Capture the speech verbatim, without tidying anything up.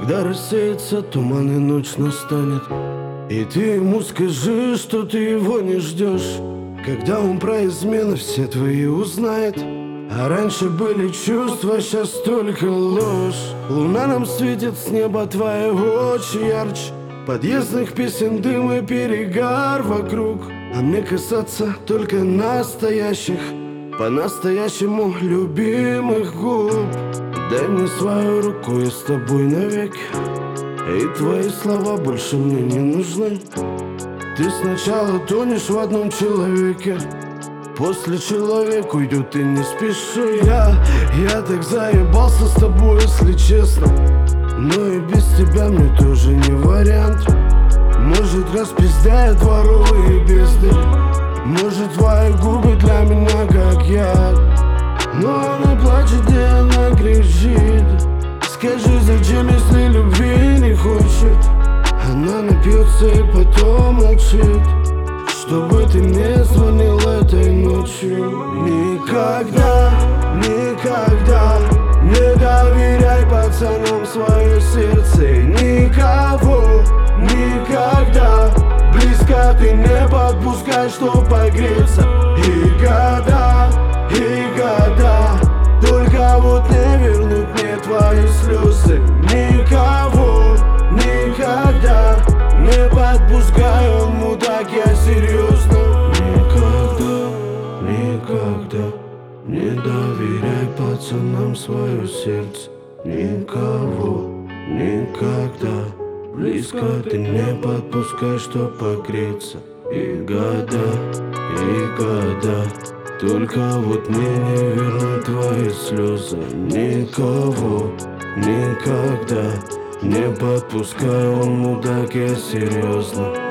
Когда рассеется туман и ночь настанет, и ты ему скажи, что ты его не ждешь. Когда он про измены все твои узнает, а раньше были чувства, сейчас только ложь. Луна нам светит с неба твоего очи ярче, подъездных песен дым и перегар вокруг. А мне касаться только настоящих, по-настоящему любимых губ. Дай мне свою руку, я с тобой навеки, и твои слова больше мне не нужны. Ты сначала тонешь в одном человеке, после человек уйдет, и не спеши. Я, я так заебался с тобой, если честно, но и без тебя мне тоже не вариант. Может, распиздяют дворовые бездари, может, твои губы для меня как яд. Но она плачет, где она кричит. Скажи, зачем, если любви не хочет? Она напьется и потом молчит, чтобы ты не звонил этой ночью. Никогда, никогда не доверяй пацанам свое сердце. Никого, никогда близко ты не подпускай, чтоб погреться. И года, и года, только вот не вернут мне твои слезы. Никого, никогда не подпускай, он мудак, я серьезно. Никогда, никогда не доверяй пацанам свое сердце. Никого, никогда близко ты не подпускай, чтоб погреться. И года, и года, только вот мне не вернут твои слезы. Никого, никогда не подпускай, он мудак, я серьезно.